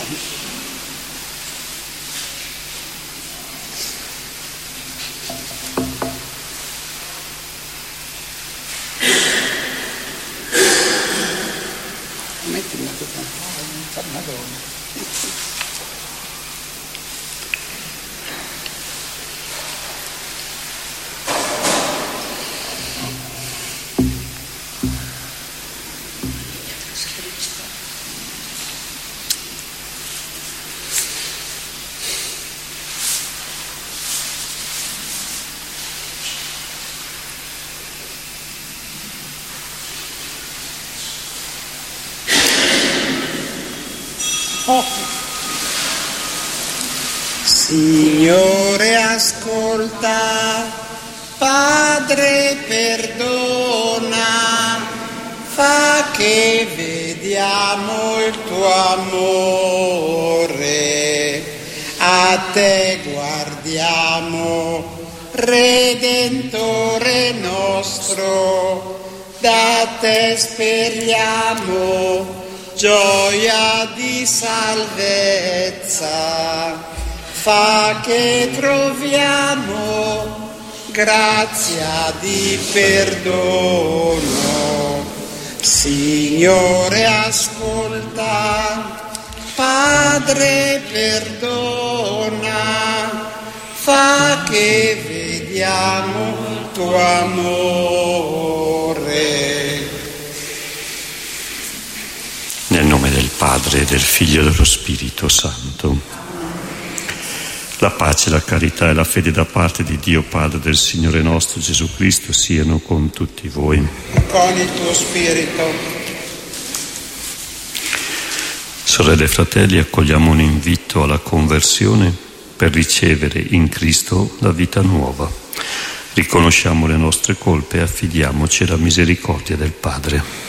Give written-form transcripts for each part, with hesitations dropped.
Mettimi la Madonna. Signore, ascolta, Padre, perdona, fa che vediamo il tuo amore, a te guardiamo, Redentore nostro, da te speriamo, gioia di salvezza. Fa che troviamo grazia di perdono. Signore, ascolta, Padre, perdona, fa che vediamo il tuo amore. Nel nome del Padre, del Figlio e dello Spirito Santo. La pace, la carità e la fede da parte di Dio Padre del Signore nostro Gesù Cristo siano con tutti voi. Con il tuo spirito. Sorelle e fratelli, accogliamo un invito alla conversione per ricevere in Cristo la vita nuova. Riconosciamo le nostre colpe e affidiamoci alla misericordia del Padre.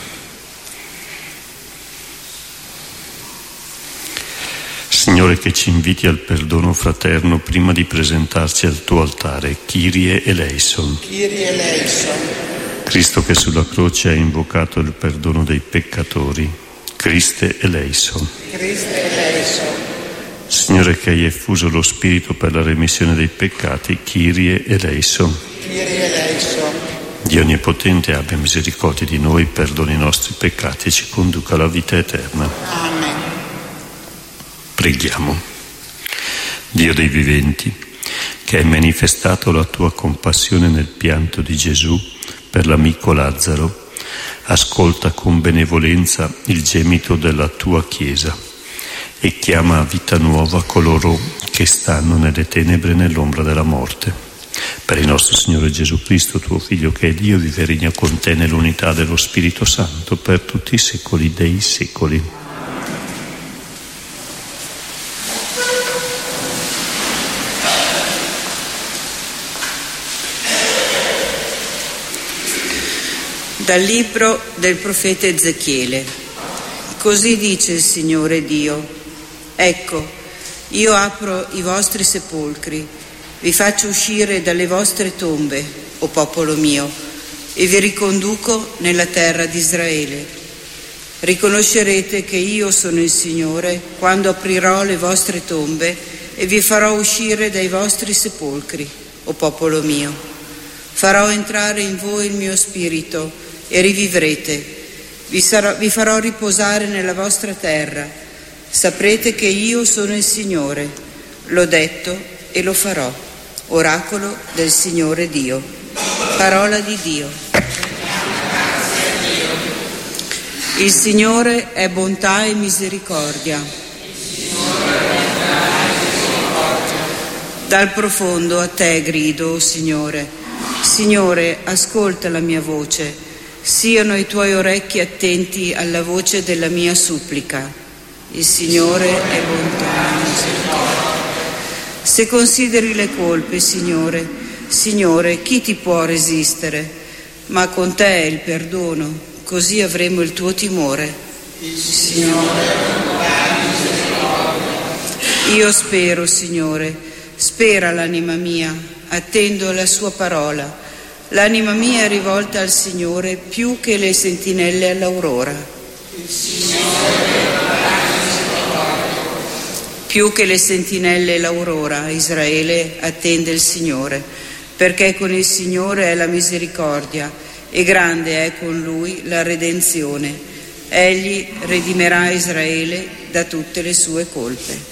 Signore, che ci inviti al perdono fraterno prima di presentarci al tuo altare. Kyrie eleison. Kyrie eleison. Cristo che sulla croce ha invocato il perdono dei peccatori. Christe eleison. Christe eleison. Signore, che hai effuso lo Spirito per la remissione dei peccati. Kyrie eleison. Kyrie eleison. Dio Onnipotente abbia misericordia di noi, perdoni i nostri peccati e ci conduca alla vita eterna. Amen. Preghiamo. Dio dei viventi, che hai manifestato la tua compassione nel pianto di Gesù per l'amico Lazzaro, ascolta con benevolenza il gemito della tua Chiesa e chiama a vita nuova coloro che stanno nelle tenebre e nell'ombra della morte. Per il nostro Signore Gesù Cristo, tuo Figlio, che è Dio, vive e regna con te nell'unità dello Spirito Santo per tutti i secoli dei secoli. Dal libro del profeta Ezechiele. Così dice il Signore Dio: ecco, io apro i vostri sepolcri, vi faccio uscire dalle vostre tombe, o popolo mio, e vi riconduco nella terra di Israele. Riconoscerete che io sono il Signore quando aprirò le vostre tombe e vi farò uscire dai vostri sepolcri, o popolo mio. Farò entrare in voi il mio spirito e rivivrete, vi farò riposare nella vostra terra. Saprete che io sono il Signore, l'ho detto e lo farò. Oracolo del Signore Dio. Parola di Dio. Il Signore è bontà e misericordia. Dal profondo a te grido, o Signore. Signore, ascolta la mia voce. Siano i tuoi orecchi attenti alla voce della mia supplica. Il Signore è bontà e misericordia. Se consideri le colpe, Signore, chi ti può resistere? Ma con te è il perdono, così avremo il tuo timore. Il Signore è bontà e misericordia. Io spero, Signore, spera l'anima mia, attendo la sua parola. L'anima mia è rivolta al Signore più che le sentinelle all'aurora. Il Signore è bontà e misericordia. Più che le sentinelle l'aurora, Israele attende il Signore, perché con il Signore è la misericordia e grande è con Lui la redenzione. Egli redimerà Israele da tutte le sue colpe.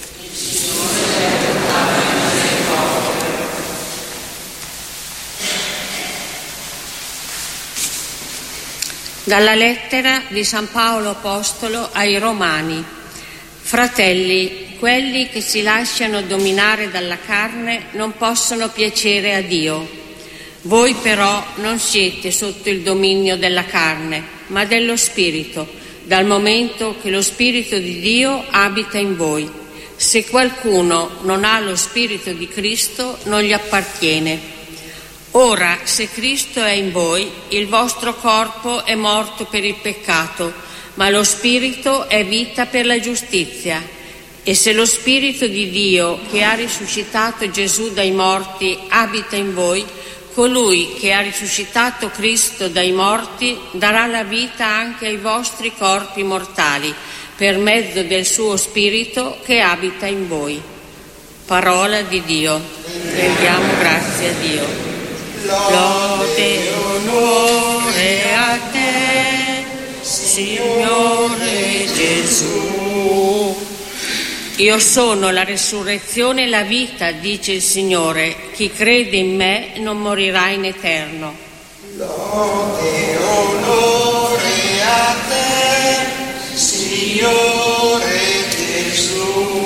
Dalla lettera di San Paolo Apostolo ai Romani. Fratelli, quelli che si lasciano dominare dalla carne non possono piacere a Dio. Voi però non siete sotto il dominio della carne, ma dello Spirito, dal momento che lo Spirito di Dio abita in voi. Se qualcuno non ha lo Spirito di Cristo, non gli appartiene. Ora, se Cristo è in voi, il vostro corpo è morto per il peccato, ma lo Spirito è vita per la giustizia. E se lo Spirito di Dio, che ha risuscitato Gesù dai morti, abita in voi, colui che ha risuscitato Cristo dai morti darà la vita anche ai vostri corpi mortali, per mezzo del suo Spirito che abita in voi. Parola di Dio. Rendiamo grazie a Dio. Lode e onore a te, Signore Gesù. Io sono la resurrezione e la vita, dice il Signore. Chi crede in me non morirà in eterno. Lode e onore a te, Signore Gesù.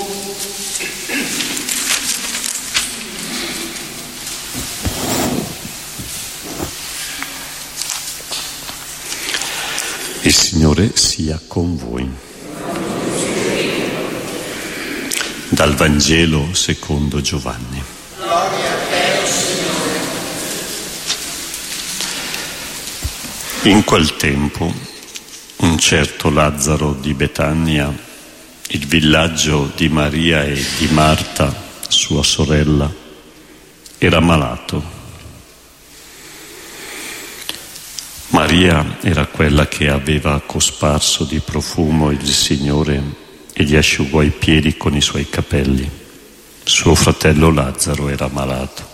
Il Signore sia con voi. Dal Vangelo secondo Giovanni. Gloria a te, Signore. In quel tempo, un certo Lazzaro di Betania, il villaggio di Maria e di Marta, sua sorella, era malato. Maria era quella che aveva cosparso di profumo il Signore e gli asciugò i piedi con i suoi capelli. Suo fratello Lazzaro era malato.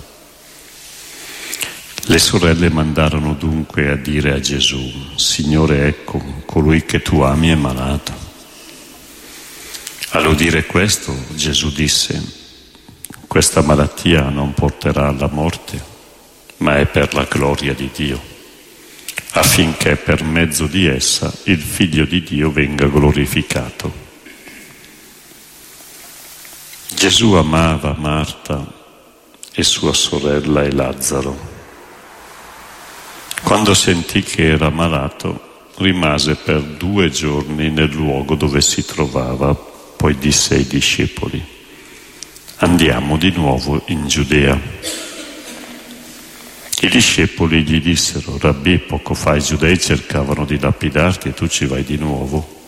Le sorelle mandarono dunque a dire a Gesù: Signore, ecco, colui che tu ami è malato. All'udire questo, Gesù disse: questa malattia non porterà alla morte, ma è per la gloria di Dio, affinché per mezzo di essa il Figlio di Dio venga glorificato. Gesù amava Marta e sua sorella e Lazzaro. Quando sentì che era malato, rimase per 2 giorni nel luogo dove si trovava, poi disse ai discepoli: andiamo di nuovo in Giudea. I discepoli gli dissero: Rabbì, poco fa i giudei cercavano di lapidarti e tu ci vai di nuovo.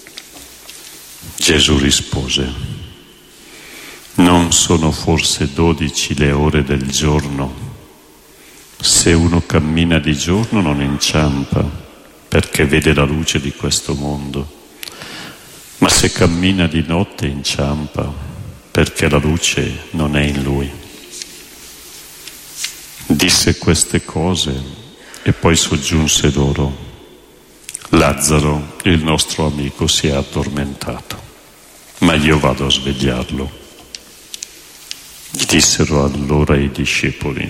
Gesù rispose: non sono forse 12 le ore del giorno? Se uno cammina di giorno non inciampa, perché vede la luce di questo mondo, ma se cammina di notte inciampa, perché la luce non è in lui. Disse queste cose e poi soggiunse loro: Lazzaro, il nostro amico, si è addormentato, ma io vado a svegliarlo. Gli dissero allora i discepoli: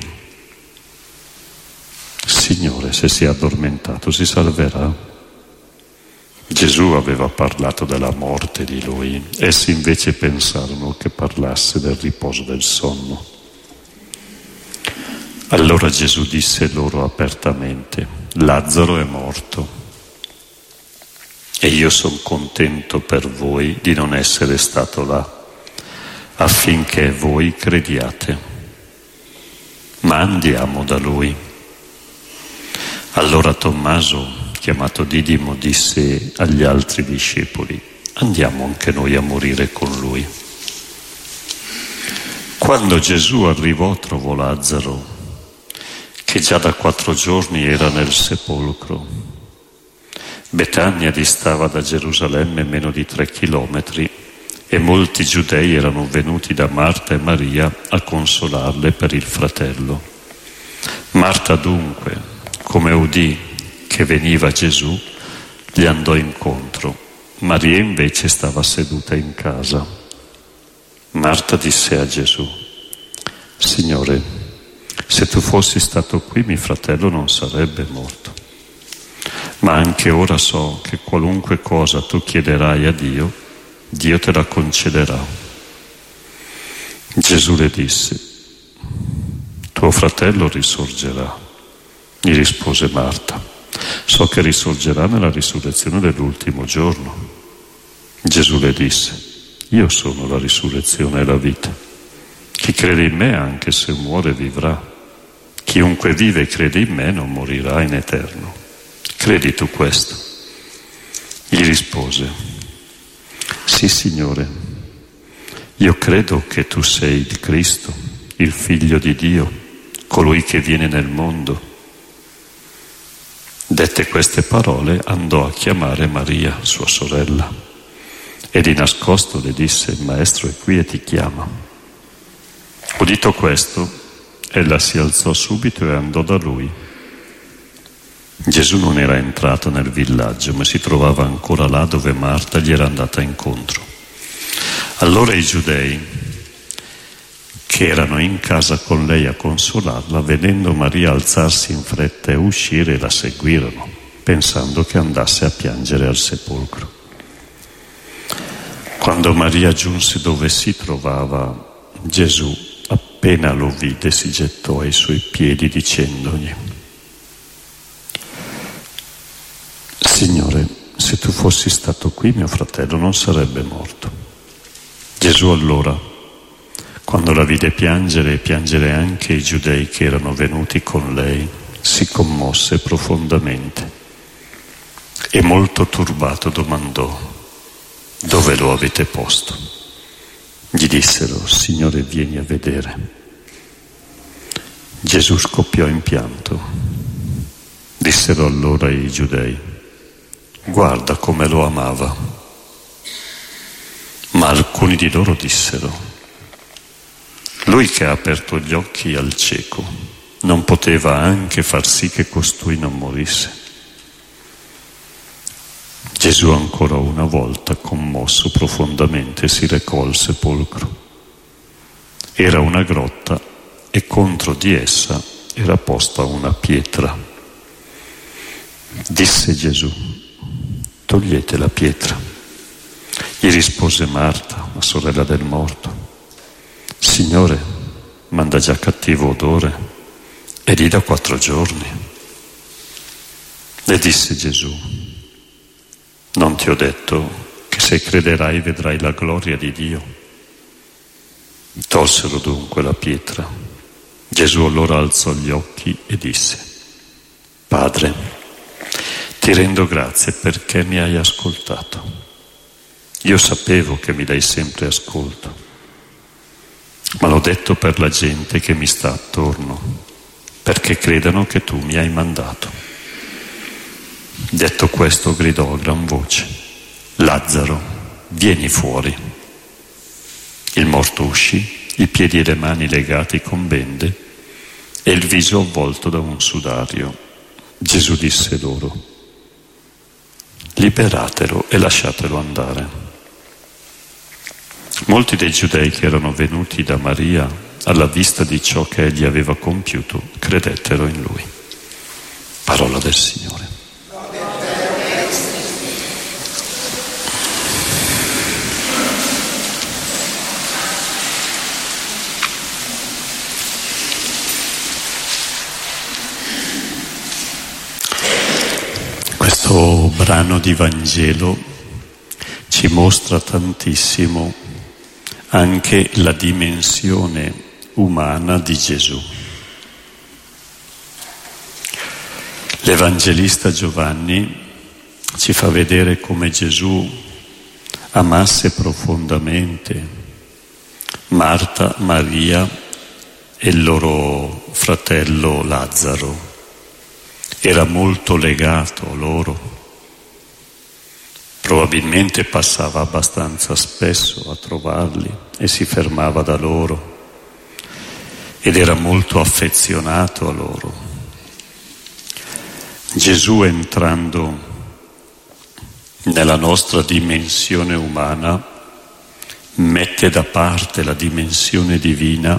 Signore, se si è addormentato si salverà. Gesù aveva parlato della morte di lui, essi invece pensarono che parlasse del riposo del sonno. Allora Gesù disse loro apertamente: Lazzaro è morto e io sono contento per voi di non essere stato là, affinché voi crediate. Ma andiamo da lui. Allora Tommaso, chiamato Didimo, disse agli altri discepoli: andiamo anche noi a morire con lui. Quando Gesù arrivò trovò Lazzaro, che già da 4 giorni era nel sepolcro. Betania distava da Gerusalemme meno di 3 chilometri e molti giudei erano venuti da Marta e Maria a consolarle per il fratello. Marta dunque, come udì che veniva Gesù, gli andò incontro. Maria invece stava seduta in casa. Marta disse a Gesù: Signore, se tu fossi stato qui mio fratello non sarebbe morto. Ma anche ora so che qualunque cosa tu chiederai a Dio, Dio te la concederà. Gesù le disse: tuo fratello risorgerà. Gli rispose Marta: so che risorgerà nella risurrezione dell'ultimo giorno. Gesù le disse: io sono la risurrezione e la vita. Chi crede in me, anche se muore, vivrà. Chiunque vive e crede in me non morirà in eterno. Credi tu questo? Gli rispose: sì, Signore, io credo che tu sei il Cristo, il Figlio di Dio, colui che viene nel mondo. Dette queste parole andò a chiamare Maria, sua sorella, e di nascosto le disse: il Maestro è qui e ti chiama. Udito questo, ella si alzò subito e andò da lui. Gesù non era entrato nel villaggio, ma si trovava ancora là dove Marta gli era andata incontro. Allora i giudei che erano in casa con lei a consolarla, vedendo Maria alzarsi in fretta e uscire, la seguirono, pensando che andasse a piangere al sepolcro. Quando Maria giunse dove si trovava Gesù, appena lo vide si gettò ai suoi piedi dicendogli: Signore, se tu fossi stato qui mio fratello non sarebbe morto. Gesù allora, quando la vide piangere e piangere anche i giudei che erano venuti con lei, si commosse profondamente e molto turbato domandò: dove lo avete posto? Gli dissero: Signore, vieni a vedere. Gesù scoppiò in pianto. Dissero allora i giudei: guarda come lo amava. Ma alcuni di loro dissero: lui che ha aperto gli occhi al cieco non poteva anche far sì che costui non morisse? Gesù ancora una volta, commosso profondamente, si recò al sepolcro. Era una grotta e contro di essa era posta una pietra. Disse Gesù: togliete la pietra. Gli rispose Marta, la sorella del morto: Signore, manda già cattivo odore, è lì da 4 giorni. Le disse Gesù: non ti ho detto che se crederai vedrai la gloria di Dio? Tolsero dunque la pietra. Gesù allora alzò gli occhi e disse: Padre, ti rendo grazie perché mi hai ascoltato. Io sapevo che mi dai sempre ascolto, ma l'ho detto per la gente che mi sta attorno, perché credano che tu mi hai mandato. Detto questo gridò a gran voce: Lazzaro, vieni fuori. Il morto uscì, i piedi e le mani legati con bende e il viso avvolto da un sudario. Gesù disse loro: liberatelo e lasciatelo andare. Molti dei giudei che erano venuti da Maria alla vista di ciò che egli aveva compiuto credettero in lui. Parola del Signore. Questo brano di Vangelo ci mostra tantissimo anche la dimensione umana di Gesù. L'Evangelista Giovanni ci fa vedere come Gesù amasse profondamente Marta, Maria e il loro fratello Lazzaro. Era molto legato a loro, probabilmente passava abbastanza spesso a trovarli e si fermava da loro ed era molto affezionato a loro. Gesù, entrando nella nostra dimensione umana, mette da parte la dimensione divina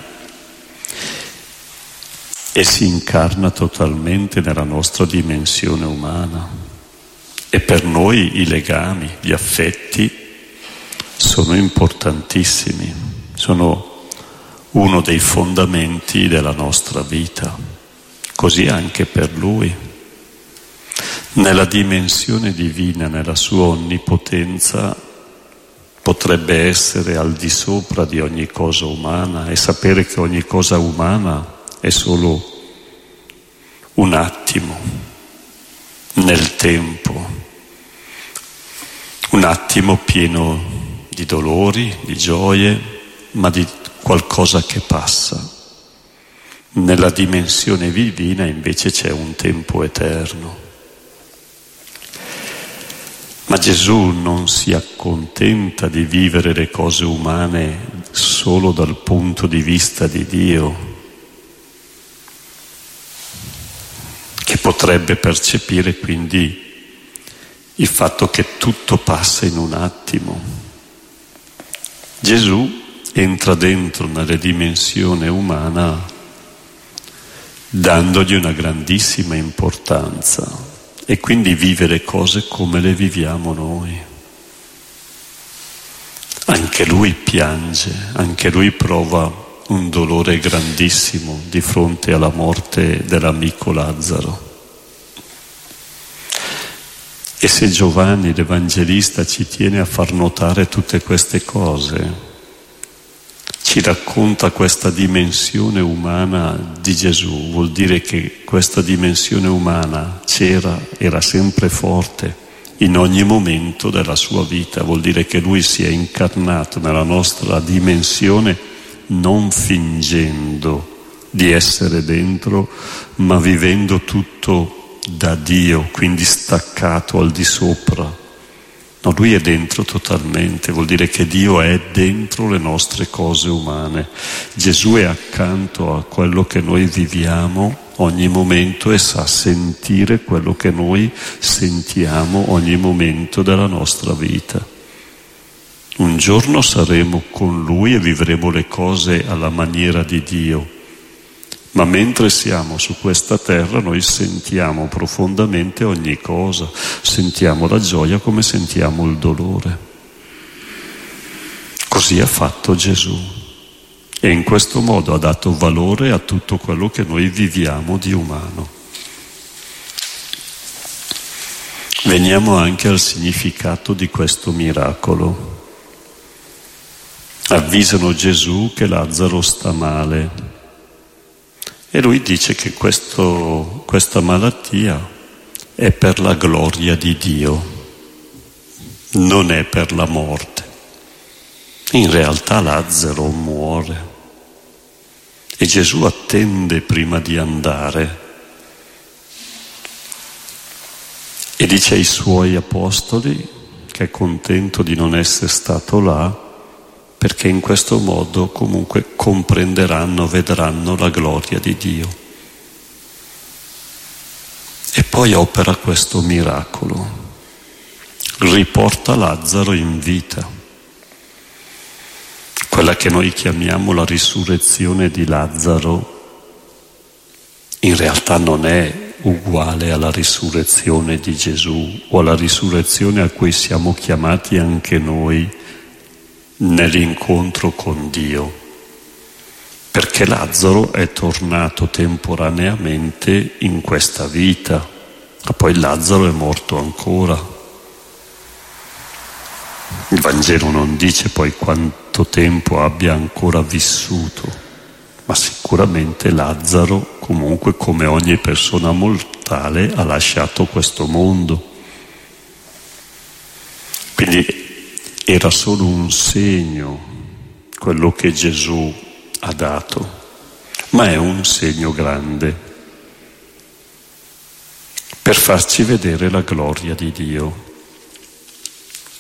e si incarna totalmente nella nostra dimensione umana. E per noi i legami, gli affetti sono importantissimi, sono uno dei fondamenti della nostra vita, così anche per Lui. Nella dimensione divina, nella sua onnipotenza, potrebbe essere al di sopra di ogni cosa umana e sapere che ogni cosa umana è solo un attimo nel tempo, un attimo pieno di dolori, di gioie, ma di qualcosa che passa. Nella dimensione divina invece c'è un tempo eterno. Ma Gesù non si accontenta di vivere le cose umane solo dal punto di vista di Dio, che potrebbe percepire quindi il fatto che tutto passa in un attimo. Gesù entra dentro nella dimensione umana dandogli una grandissima importanza e quindi vive le cose come le viviamo noi. Anche lui piange, anche lui prova un dolore grandissimo di fronte alla morte dell'amico Lazzaro. E se Giovanni l'Evangelista ci tiene a far notare tutte queste cose, ci racconta questa dimensione umana di Gesù, vuol dire che questa dimensione umana era sempre forte in ogni momento della sua vita, vuol dire che lui si è incarnato nella nostra dimensione non fingendo di essere dentro, ma vivendo tutto da Dio, quindi staccato al di sopra. No, lui è dentro totalmente, vuol dire che Dio è dentro le nostre cose umane. Gesù è accanto a quello che noi viviamo ogni momento e sa sentire quello che noi sentiamo ogni momento della nostra vita. Un giorno saremo con lui e vivremo le cose alla maniera di Dio. Ma mentre siamo su questa terra noi sentiamo profondamente ogni cosa, sentiamo la gioia come sentiamo il dolore. Così ha fatto Gesù e in questo modo ha dato valore a tutto quello che noi viviamo di umano. Veniamo anche al significato di questo miracolo. Avvisano Gesù che Lazzaro sta male. E lui dice che questa malattia è per la gloria di Dio, non è per la morte. In realtà Lazzaro muore e Gesù attende prima di andare e dice ai suoi apostoli che è contento di non essere stato là, perché in questo modo comunque comprenderanno, vedranno la gloria di Dio. E poi opera questo miracolo, riporta Lazzaro in vita, quella che noi chiamiamo la risurrezione di Lazzaro, in realtà non è uguale alla risurrezione di Gesù o alla risurrezione a cui siamo chiamati anche noi nell'incontro con Dio, perché Lazzaro è tornato temporaneamente in questa vita, ma poi Lazzaro è morto ancora. Il Vangelo non dice poi quanto tempo abbia ancora vissuto, ma sicuramente Lazzaro, comunque come ogni persona mortale, ha lasciato questo mondo. Quindi era solo un segno quello che Gesù ha dato, ma è un segno grande per farci vedere la gloria di Dio.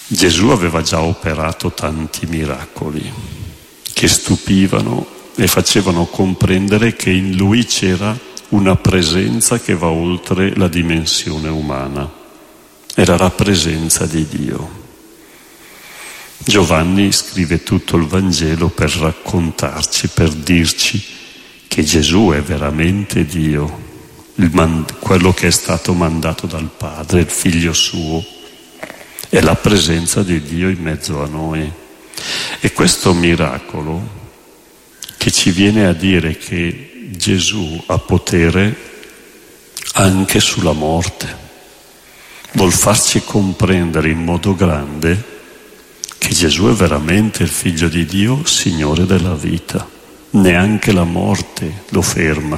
Gesù aveva già operato tanti miracoli che stupivano e facevano comprendere che in lui c'era una presenza che va oltre la dimensione umana. Era la presenza di Dio. Giovanni scrive tutto il Vangelo per raccontarci, per dirci che Gesù è veramente Dio, quello che è stato mandato dal Padre, il Figlio suo, è la presenza di Dio in mezzo a noi. E questo miracolo che ci viene a dire che Gesù ha potere anche sulla morte, vuol farci comprendere in modo grande che Gesù è veramente il Figlio di Dio, Signore della vita. Neanche la morte lo ferma.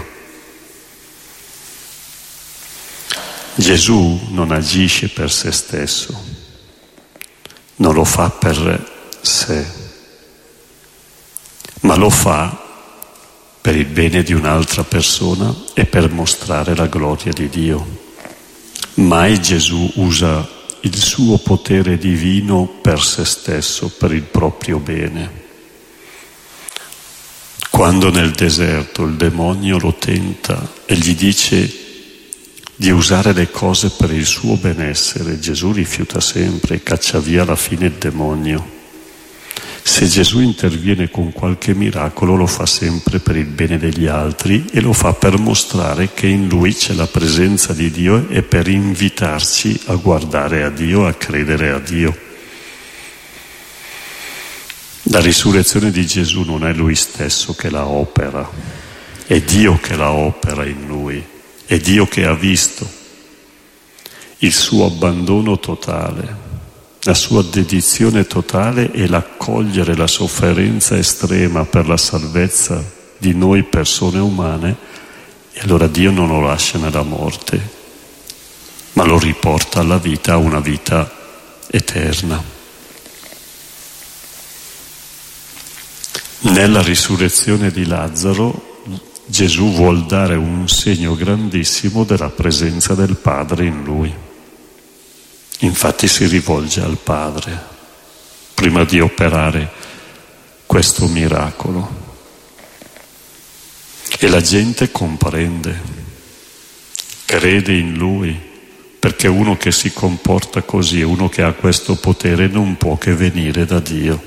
Gesù non agisce per se stesso, non lo fa per sé, ma lo fa per il bene di un'altra persona e per mostrare la gloria di Dio. Mai Gesù usa il suo potere divino per se stesso, per il proprio bene. Quando nel deserto il demonio lo tenta e gli dice di usare le cose per il suo benessere, Gesù rifiuta sempre e caccia via alla fine il demonio. Se Gesù interviene con qualche miracolo lo fa sempre per il bene degli altri e lo fa per mostrare che in lui c'è la presenza di Dio e per invitarci a guardare a Dio, a credere a Dio. La risurrezione di Gesù non è lui stesso che la opera, è Dio che la opera in lui, è Dio che ha visto il suo abbandono totale, la sua dedizione totale e l'accogliere la sofferenza estrema per la salvezza di noi persone umane, e allora Dio non lo lascia nella morte, ma lo riporta alla vita, a una vita eterna. Nella risurrezione di Lazzaro Gesù vuol dare un segno grandissimo della presenza del Padre in lui. Infatti si rivolge al Padre prima di operare questo miracolo. E la gente comprende, crede in lui, perché uno che si comporta così, uno che ha questo potere, non può che venire da Dio.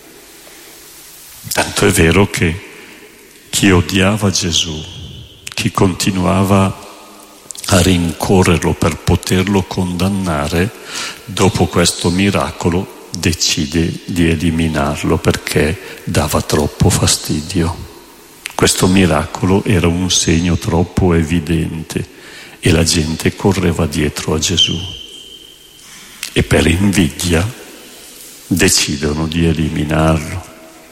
Tanto è vero che chi odiava Gesù, chi continuava a rincorrerlo per poterlo condannare, dopo questo miracolo decide di eliminarlo perché dava troppo fastidio. Questo miracolo era un segno troppo evidente e la gente correva dietro a Gesù e per invidia decidono di eliminarlo.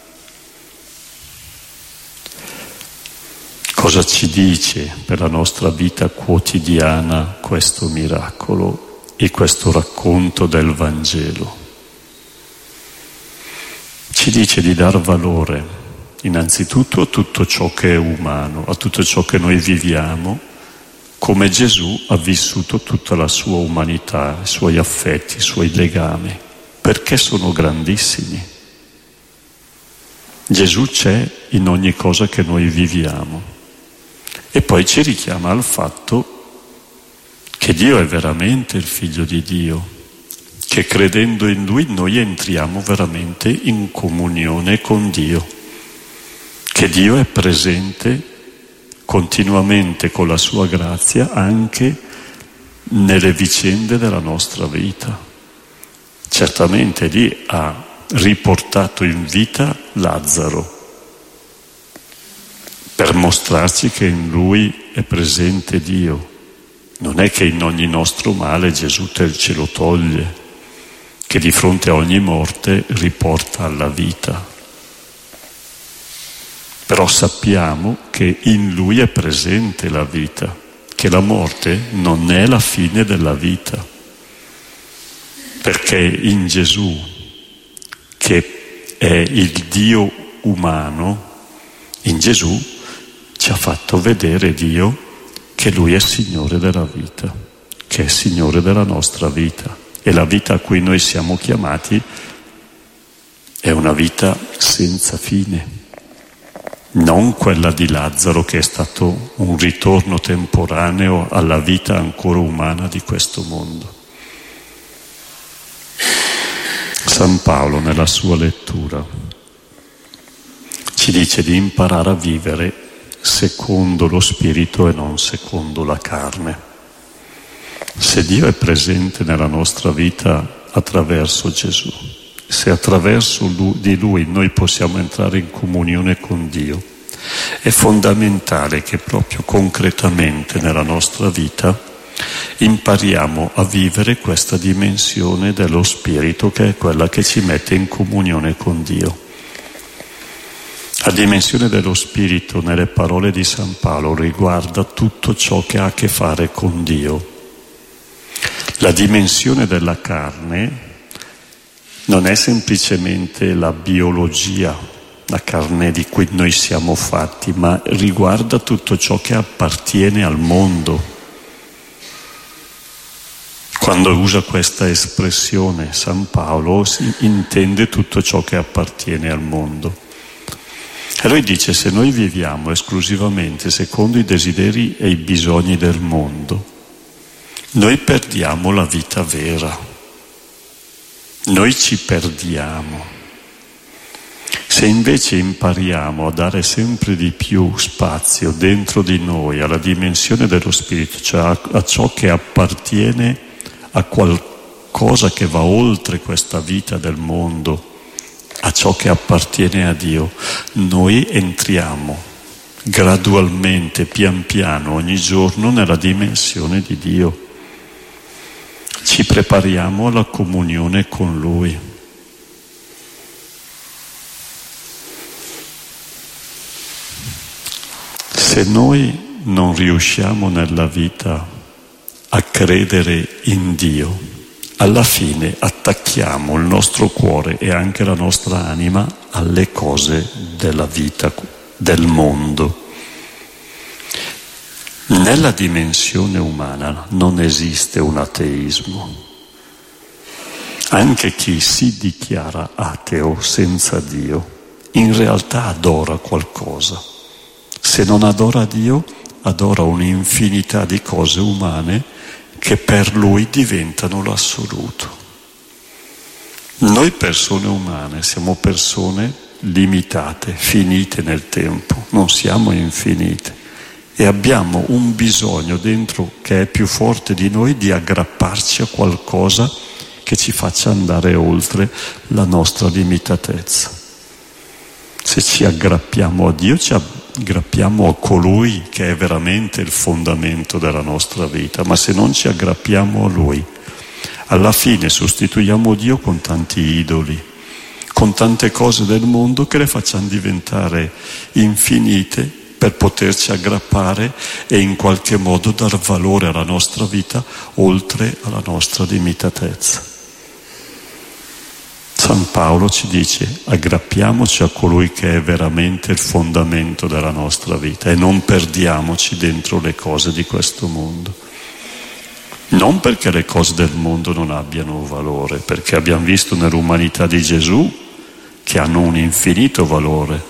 Cosa ci dice per la nostra vita quotidiana questo miracolo e questo racconto del Vangelo? Ci dice di dar valore innanzitutto a tutto ciò che è umano, a tutto ciò che noi viviamo, come Gesù ha vissuto tutta la sua umanità, i suoi affetti, i suoi legami, perché sono grandissimi. Gesù c'è in ogni cosa che noi viviamo. E poi ci richiama al fatto che Dio è veramente il Figlio di Dio, che credendo in Lui noi entriamo veramente in comunione con Dio, che Dio è presente continuamente con la sua grazia anche nelle vicende della nostra vita. Certamente lì ha riportato in vita Lazzaro, per mostrarci che in lui è presente Dio. Non è che in ogni nostro male Gesù ce lo toglie, che di fronte a ogni morte riporta alla vita. Però sappiamo che in lui è presente la vita, che la morte non è la fine della vita, perché in Gesù, che è il Dio umano, in Gesù ci ha fatto vedere Dio che Lui è Signore della vita, che è Signore della nostra vita E la vita a cui noi siamo chiamati è una vita senza fine, non quella di Lazzaro che è stato un ritorno temporaneo alla vita ancora umana di questo mondo. San Paolo nella sua lettura ci dice di imparare a vivere secondo lo spirito e non secondo la carne. Se Dio è presente nella nostra vita attraverso Gesù, se attraverso di Lui noi possiamo entrare in comunione con Dio, è fondamentale che proprio concretamente nella nostra vita impariamo a vivere questa dimensione dello spirito, che è quella che ci mette in comunione con Dio. La dimensione dello spirito nelle parole di San Paolo riguarda tutto ciò che ha a che fare con Dio. La dimensione della carne non è semplicemente la biologia, la carne di cui noi siamo fatti, ma riguarda tutto ciò che appartiene al mondo. Quando usa questa espressione San Paolo intende tutto ciò che appartiene al mondo. E lui dice: se noi viviamo esclusivamente secondo i desideri e i bisogni del mondo, noi perdiamo la vita vera, noi ci perdiamo. Se invece impariamo a dare sempre di più spazio dentro di noi alla dimensione dello spirito, cioè a ciò che appartiene a qualcosa che va oltre questa vita del mondo, a ciò che appartiene a Dio, noi entriamo gradualmente, pian piano, ogni giorno nella dimensione di Dio. Ci prepariamo alla comunione con Lui. Se noi non riusciamo nella vita a credere in Dio, alla fine attacchiamo il nostro cuore e anche la nostra anima alle cose della vita, del mondo. Nella dimensione umana non esiste un ateismo. Anche chi si dichiara ateo senza Dio, in realtà adora qualcosa. Se non adora Dio, adora un'infinità di cose umane che per lui diventano l'assoluto. Noi persone umane siamo persone limitate, finite nel tempo, non siamo infinite. E abbiamo un bisogno dentro che è più forte di noi di aggrapparci a qualcosa che ci faccia andare oltre la nostra limitatezza. Se ci aggrappiamo a Dio, ci aggrappiamo a colui che è veramente il fondamento della nostra vita, ma se non ci aggrappiamo a Lui, alla fine sostituiamo Dio con tanti idoli, con tante cose del mondo che le facciamo diventare infinite per poterci aggrappare e in qualche modo dar valore alla nostra vita oltre alla nostra limitatezza. San Paolo ci dice: aggrappiamoci a colui che è veramente il fondamento della nostra vita e non perdiamoci dentro le cose di questo mondo. Non perché le cose del mondo non abbiano valore, perché abbiamo visto nell'umanità di Gesù che hanno un infinito valore,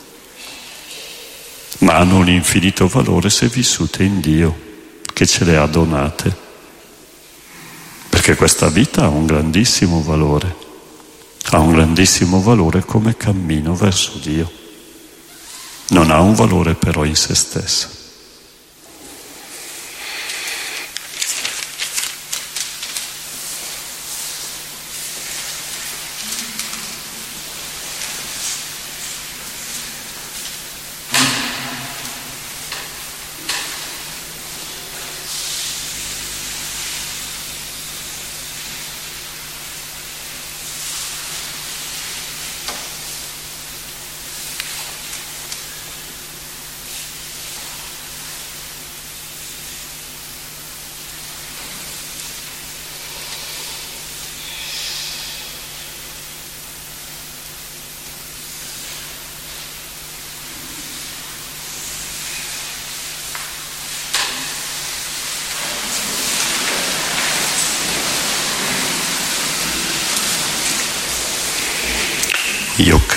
ma hanno un infinito valore se vissute in Dio, che ce le ha donate. Perché questa vita ha un grandissimo valore come cammino verso Dio. Non ha un valore però in se stessa.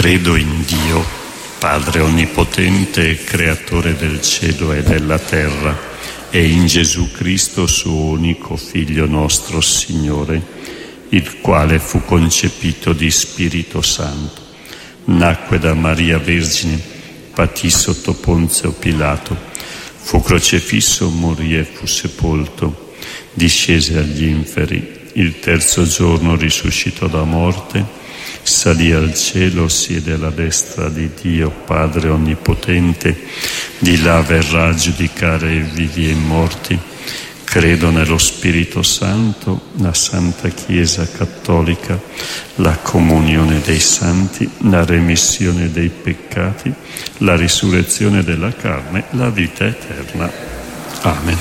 Credo in Dio, Padre Onnipotente, Creatore del cielo e della terra, e in Gesù Cristo, suo unico Figlio nostro Signore, il quale fu concepito di Spirito Santo, nacque da Maria Vergine, patì sotto Ponzio Pilato, fu crocifisso, morì e fu sepolto, discese agli inferi, il terzo giorno risuscitò da morte, salì al cielo, siede alla destra di Dio Padre Onnipotente, di là verrà a giudicare i vivi e i morti. Credo nello Spirito Santo, la Santa Chiesa Cattolica, la comunione dei santi, la remissione dei peccati, la risurrezione della carne, la vita eterna. Amen.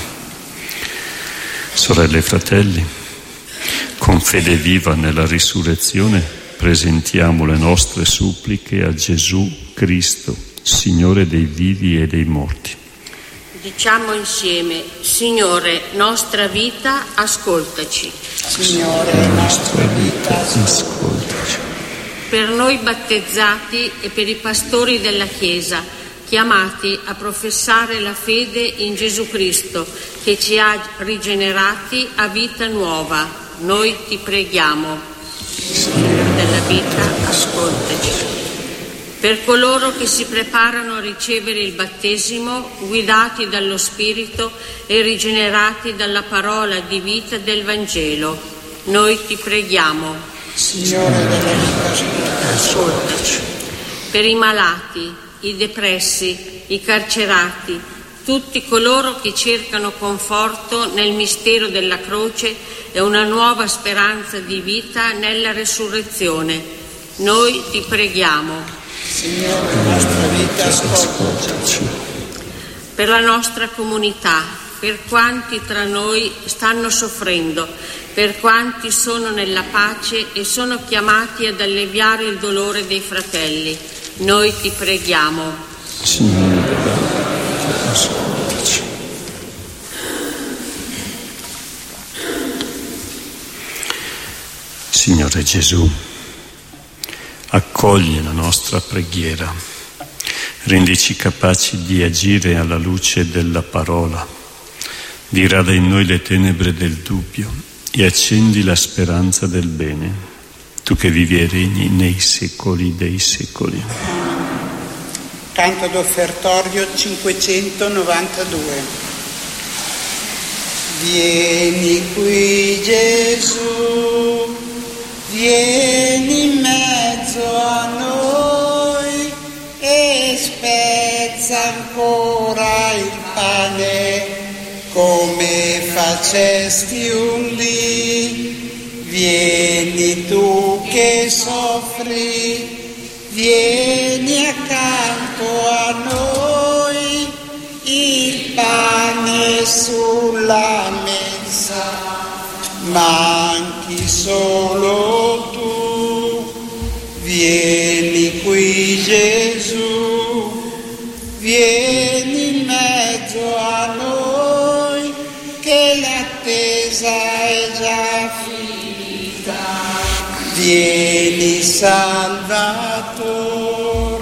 Sorelle e fratelli, con fede viva nella risurrezione presentiamo le nostre suppliche a Gesù Cristo, Signore dei vivi e dei morti. Diciamo insieme: Signore, nostra vita, ascoltaci. Signore, nostra vita, ascoltaci. Per noi battezzati e per i pastori della Chiesa, chiamati a professare la fede in Gesù Cristo, che ci ha rigenerati a vita nuova, noi ti preghiamo. Signore della vita, ascoltaci. Per coloro che si preparano a ricevere il battesimo, guidati dallo Spirito e rigenerati dalla parola di vita del Vangelo, noi ti preghiamo. Signore della vita, ascoltaci. Per i malati, i depressi, i carcerati, tutti coloro che cercano conforto nel mistero della croce e una nuova speranza di vita nella resurrezione, noi ti preghiamo. Signore, nostra vita, ascoltaci. Per la nostra comunità, per quanti tra noi stanno soffrendo, per quanti sono nella pace e sono chiamati ad alleviare il dolore dei fratelli, noi ti preghiamo. Signore, ascoltaci. Signore Gesù, accogli la nostra preghiera, rendici capaci di agire alla luce della parola, dirada in noi le tenebre del dubbio e accendi la speranza del bene, tu che vivi e regni nei secoli dei secoli. Canto d'offertorio 592. Vieni qui Gesù, vieni in mezzo a noi e spezza ancora il pane come facesti un dì. Vieni tu che soffri, vieni accanto a noi, il pane sulla mensa, manchi solo tu. Vieni qui Gesù, vieni in mezzo a noi, che l'attesa è già finita. Vieni Salvatore.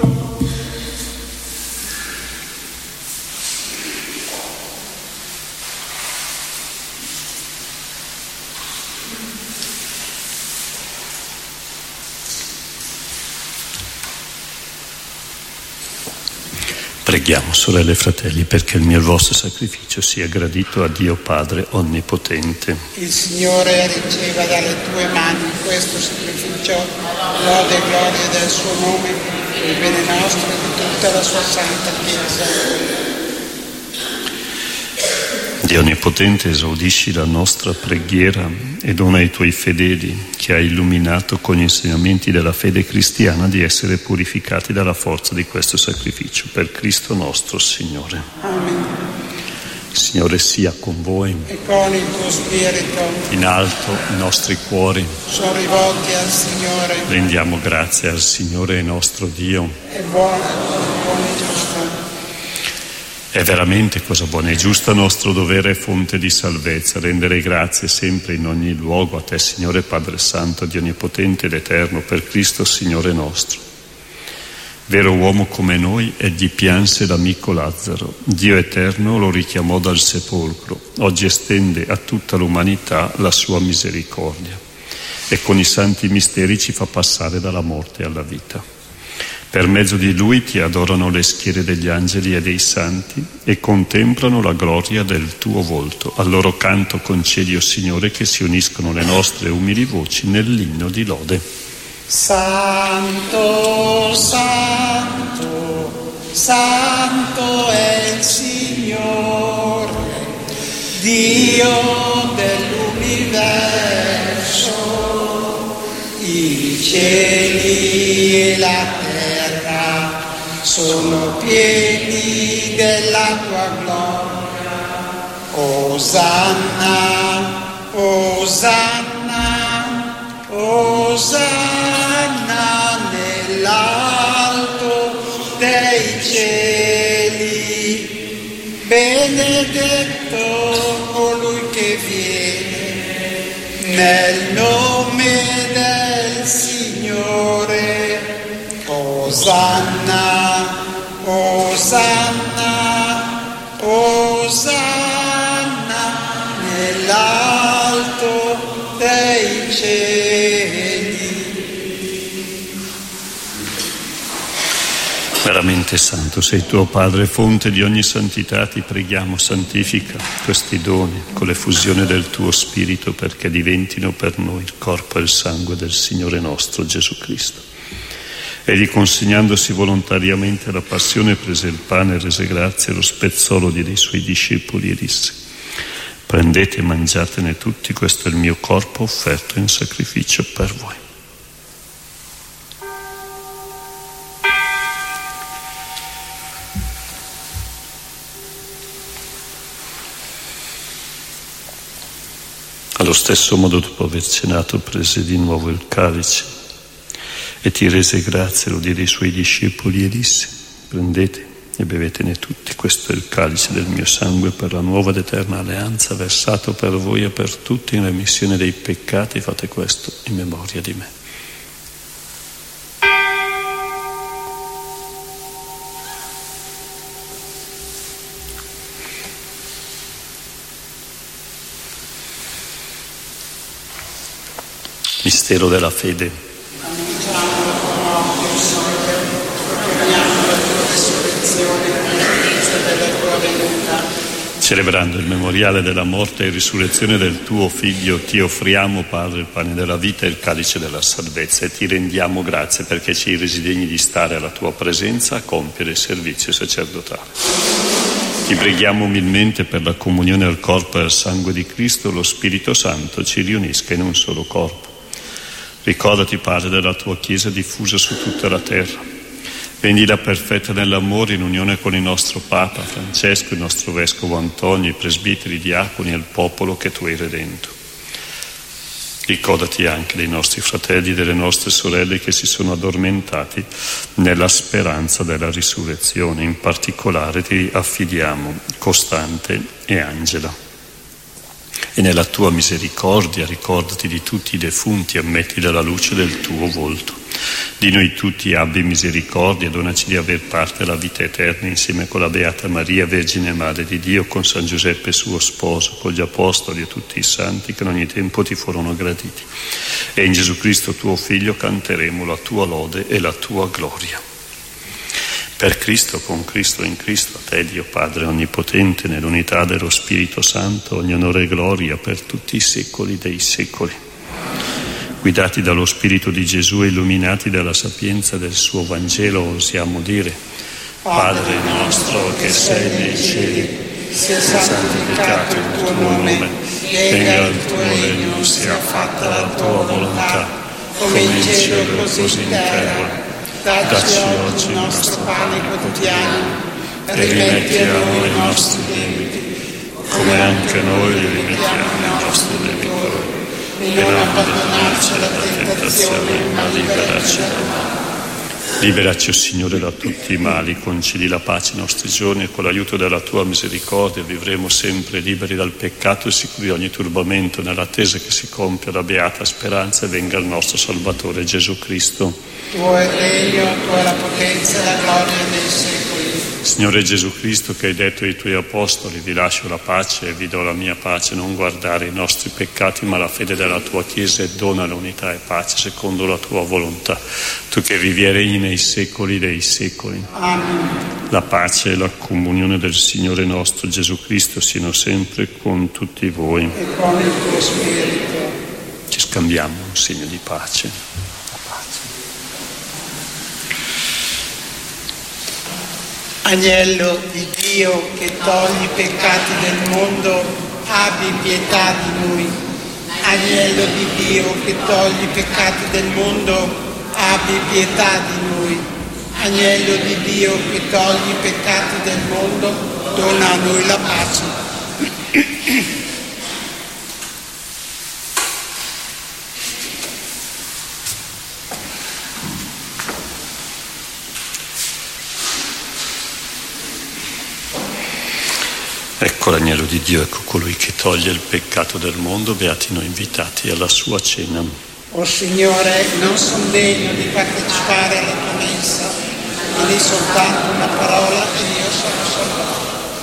Preghiamo, sorelle e fratelli, perché il mio e il vostro sacrificio sia gradito a Dio Padre Onnipotente. Il Signore riceva dalle tue mani questo sacrificio, lode e gloria del suo nome, il bene nostro e di tutta la sua santa Chiesa. Dio Onnipotente, esaudisci la nostra preghiera e dona ai tuoi fedeli, che hai illuminato con gli insegnamenti della fede cristiana, di essere purificati dalla forza di questo sacrificio. Per Cristo nostro Signore. Amen. Il Signore sia con voi. E con il tuo spirito. In alto i nostri cuori Sono rivolti al Signore. rendiamo grazie al Signore nostro Dio. È buono e giusto. È veramente cosa buona e giusta, nostro dovere e fonte di salvezza, rendere grazie sempre in ogni luogo a Te, Signore Padre Santo, Dio Onnipotente ed Eterno, per Cristo Signore nostro, Vero uomo come noi, egli pianse l'amico Lazzaro. Dio eterno lo richiamò dal sepolcro. Oggi estende a tutta l'umanità la sua misericordia e con i santi misteri ci fa passare dalla morte alla vita. Per mezzo di lui ti adorano le schiere degli angeli e dei santi e contemplano la gloria del tuo volto. Al loro canto concedi, o Signore, che si uniscono le nostre umili voci nell'inno di lode. Santo, santo, santo è il Signore, Dio dell'universo. I cieli e la terra sono pieni della tua gloria. Osanna, Osanna, Osanna nell'alto dei cieli. Benedetto colui che viene nel nome del Signore. Osanna, Osanna, Osanna nell'alto dei cieli. Veramente santo sei tuo Padre, fonte di ogni santità, ti preghiamo, santifica questi doni con l'effusione del tuo Spirito, perché diventino per noi il corpo e il sangue del Signore nostro Gesù Cristo. Egli, consegnandosi volontariamente alla passione, prese il pane, rese grazie, lo spezzò, lo diede ai suoi discepoli e disse: prendete e mangiatene tutti, questo è il mio corpo offerto in sacrificio per voi. Allo stesso modo, dopo aver cenato, prese di nuovo il calice e ti rese grazie, lo diede ai suoi discepoli e disse: prendete e bevetene tutti, questo è il calice del mio sangue per la nuova ed eterna alleanza, versato per voi e per tutti in remissione dei peccati. Fate questo in memoria di me. Mistero della fede. Annunciamo la tua morte, Signore, proclamiamo la tua resurrezione all'inizio della tua venuta. Celebrando il memoriale della morte e risurrezione del tuo Figlio, ti offriamo, Padre, il pane della vita e il calice della salvezza, e ti rendiamo grazie perché ci hai resi degni di stare alla tua presenza a compiere il servizio sacerdotale. Ti preghiamo umilmente per la comunione al corpo e al sangue di Cristo, lo Spirito Santo ci riunisca in un solo corpo. Ricordati, Padre, della tua Chiesa diffusa su tutta la terra. Rendila perfetta nell'amore in unione con il nostro Papa Francesco, il nostro Vescovo Antonio, i presbiteri, i diaconi e il popolo che tu hai redento. Ricordati anche dei nostri fratelli e delle nostre sorelle che si sono addormentati nella speranza della risurrezione. In particolare ti affidiamo Costante e Angela. E nella tua misericordia ricordati di tutti i defunti, ammetti dalla luce del tuo volto. Di noi tutti abbi misericordia, donaci di aver parte alla vita eterna insieme con la Beata Maria, Vergine Madre di Dio, con San Giuseppe suo sposo, con gli Apostoli e tutti i santi che in ogni tempo ti furono graditi. E in Gesù Cristo tuo Figlio canteremo la tua lode e la tua gloria. Per Cristo, con Cristo, in Cristo, a te, Dio Padre Onnipotente, nell'unità dello Spirito Santo, ogni onore e gloria per tutti i secoli dei secoli. Guidati dallo Spirito di Gesù e illuminati dalla sapienza del suo Vangelo, osiamo dire: Padre nostro che sei nei cieli, sia santificato il tuo nome, venga il tuo regno, sia fatta la tua volontà, come in cielo così in terra. Dacci oggi il nostro pane quotidiano, e rimetti a noi i nostri debiti, come anche noi li rimettiamo ai nostri debitori. E non abbandonarci alla tentazione, ma liberaci dal male. Liberaci, o Signore, da tutti i mali, concedi la pace ai nostri giorni e con l'aiuto della Tua misericordia vivremo sempre liberi dal peccato e sicuri di ogni turbamento, nell'attesa che si compia la beata speranza e venga il nostro Salvatore Gesù Cristo. Tuo è il regno, tua è la potenza e la gloria dei secoli. Signore Gesù Cristo, che hai detto ai Tuoi Apostoli: vi lascio la pace e vi do la mia pace, non guardare i nostri peccati ma la fede della Tua Chiesa, e dona l'unità e pace secondo la Tua volontà. Tu che vivi e regni nei secoli dei secoli. Amen. La pace e la comunione del Signore nostro Gesù Cristo siano sempre con tutti voi. E con il tuo spirito. Ci scambiamo un segno di pace. Agnello di Dio che togli i peccati del mondo, abbi pietà di noi. Agnello di Dio che togli i peccati del mondo, abbi pietà di noi. Agnello di Dio che togli i peccati del mondo, dona a noi la pace. Ecco l'agnello di Dio, ecco colui che toglie il peccato del mondo, beati noi invitati alla sua cena. O Signore, non sono degno di partecipare alla tua messa, ma di soltanto una parola e io sono salvato.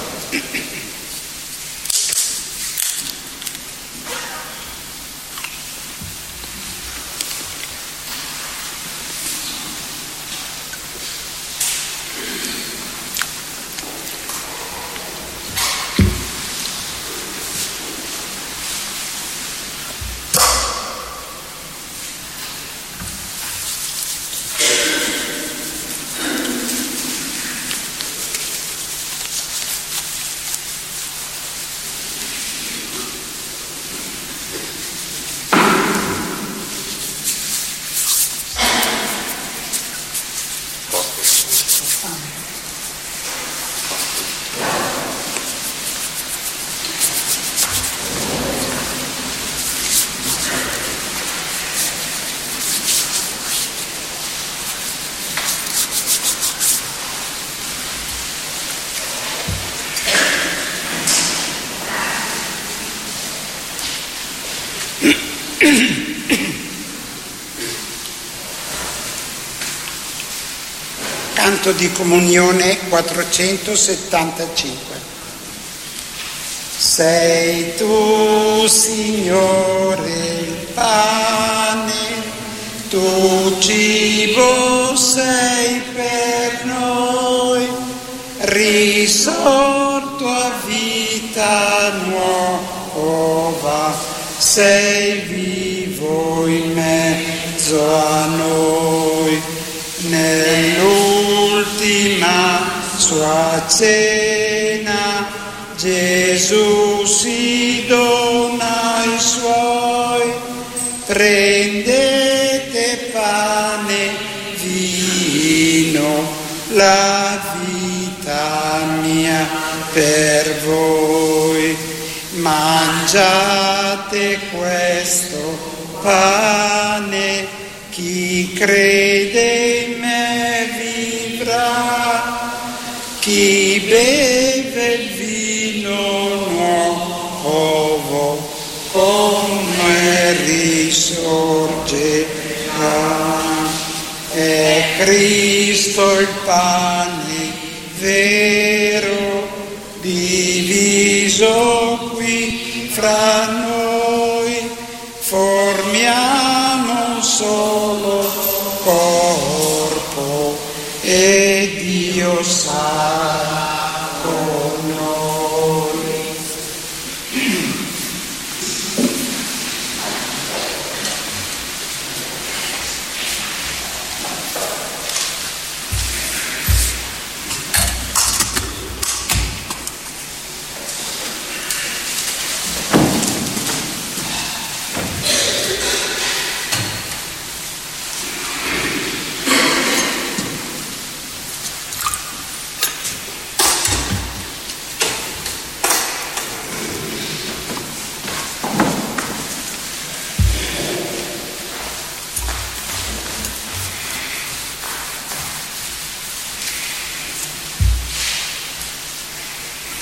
Canto di comunione 475. Sei tu, Signore, il pane, tu cibo sei per noi, risorto a vita nuova, sei vivo in mezzo a noi. Nell'ultima sua cena Gesù si dona ai suoi, prendete pane, vino, la vita mia per voi, mangiate questo pane, chi crede in me vivrà, chi beve il vino nuovo con me risorgerà. È Cristo il pane vero, diviso qui fra noi, formiamo un solo corpo e Dio sarà con noi.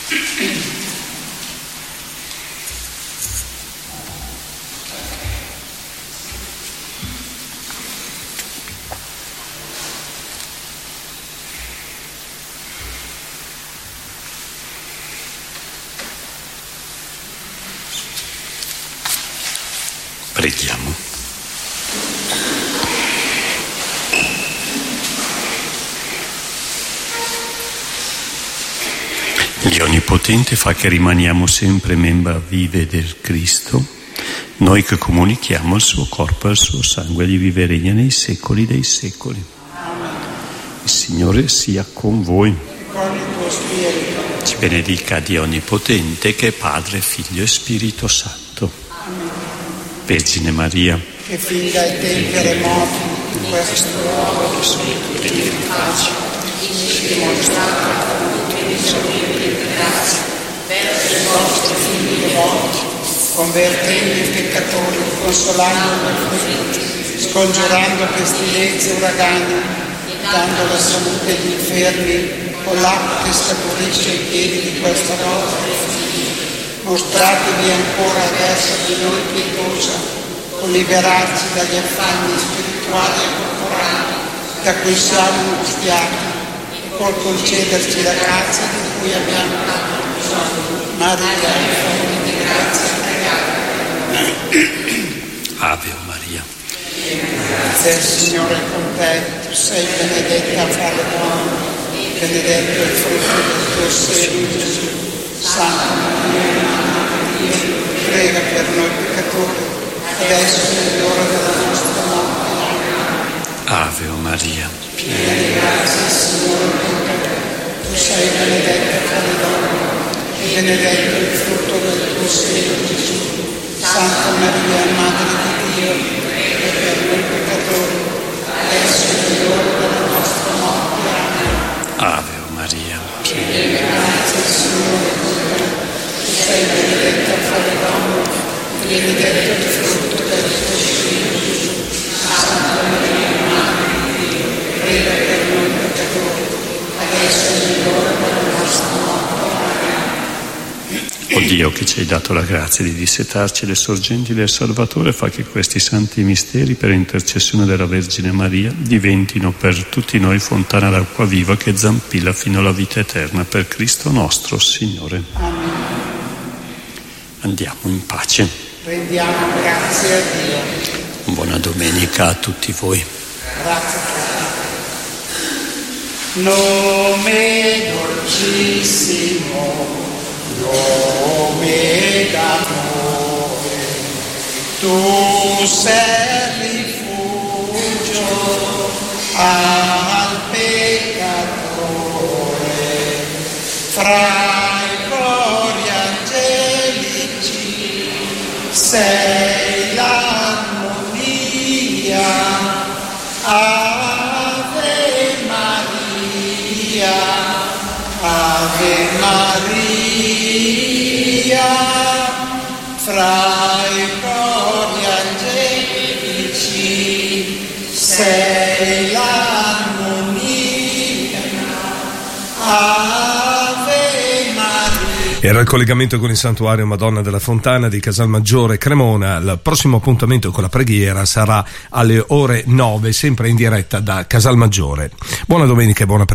Preghiamo. Dio Onnipotente fa che rimaniamo sempre membra vive del Cristo, noi che comunichiamo il suo corpo e il suo sangue, gli vive e regna nei secoli dei secoli. Il Signore sia con voi. Ci benedica Dio Onnipotente, che è Padre, Figlio e Spirito Santo. Vergine Maria, che fin dai tempi remoti in questo luogo che sono tutti di pace, dimostrate grazie verso i vostri figli devoti, convertendo i peccatori, consolando gli afflitti, scongiurando pestilenze e uragani, dando la salute agli infermi, con l'acqua che scaturisce ai piedi di questa vostra figlia. Mostratevi ancora adesso di noi pietosa, con liberarci dagli affanni spirituali e corporali da cui siamo angustiati, e col concederci la grazia di cui abbiamo tanto bisogno. Maria, fonte di grazia, Ave Maria. Grazie al Signore con te, tu sei benedetta fra le donne, benedetto il frutto del tuo seno, Gesù. Santa Maria, prega per noi peccatori, adesso è l'ora della nostra morte. Ave Maria. Piena di grazia, Signore con te, tu sei benedetta fra le donne, e benedetto il frutto del tuo seno, Gesù. Santa Maria, Madre di Dio, prega per noi peccatori, adesso è l'ora della nostra morte. Ave Maria. Piena di grazia, Signore con te, tu sei benedetta fra le donne, e benedetto il frutto del tuo seno, Gesù. Santa Maria, Madre di Dio, prega per noi peccatori, adesso è l'ora della nostra morte. O Dio, che ci hai dato la grazia di dissetarci le sorgenti del Salvatore, fa che questi santi misteri, per intercessione della Vergine Maria, diventino per tutti noi fontana d'acqua viva che zampilla fino alla vita eterna, per Cristo nostro Signore. Amen. Andiamo in pace. Rendiamo grazie a Dio. Buona domenica a tutti voi. Grazie. Nome dolcissimo, nome d'amore, tu sei rifugio al peccatore, fra i cori angelici sei l'armonia. Ave Maria, Ave Maria, fra i cori angelici sei l'armonia. Ave Maria. Era il collegamento con il Santuario Madonna della Fontana di Casalmaggiore Cremona. Il prossimo appuntamento con la preghiera sarà alle ore 9, sempre in diretta da Casalmaggiore. Buona domenica e buona preghiera.